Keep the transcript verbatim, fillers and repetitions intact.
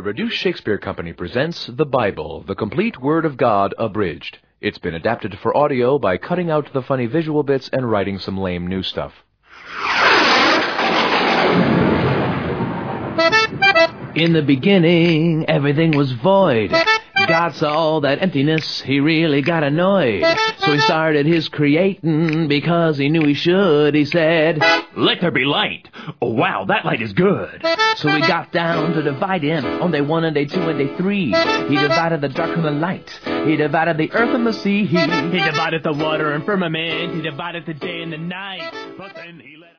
Reduced Shakespeare Company presents The Bible, the complete Word of God abridged. It's been adapted for audio by cutting out the funny visual bits and writing some lame new stuff. In the beginning, everything was void. God saw all that emptiness, he really got annoyed. So he started his creating because he knew he should. He said, "Let there be light." Oh, wow, that light is good. So he got down to dividing on day one and day two and day three. He divided the dark from the light. He divided the earth and the sea. He, he divided the water and firmament. He divided the day and the night. But then he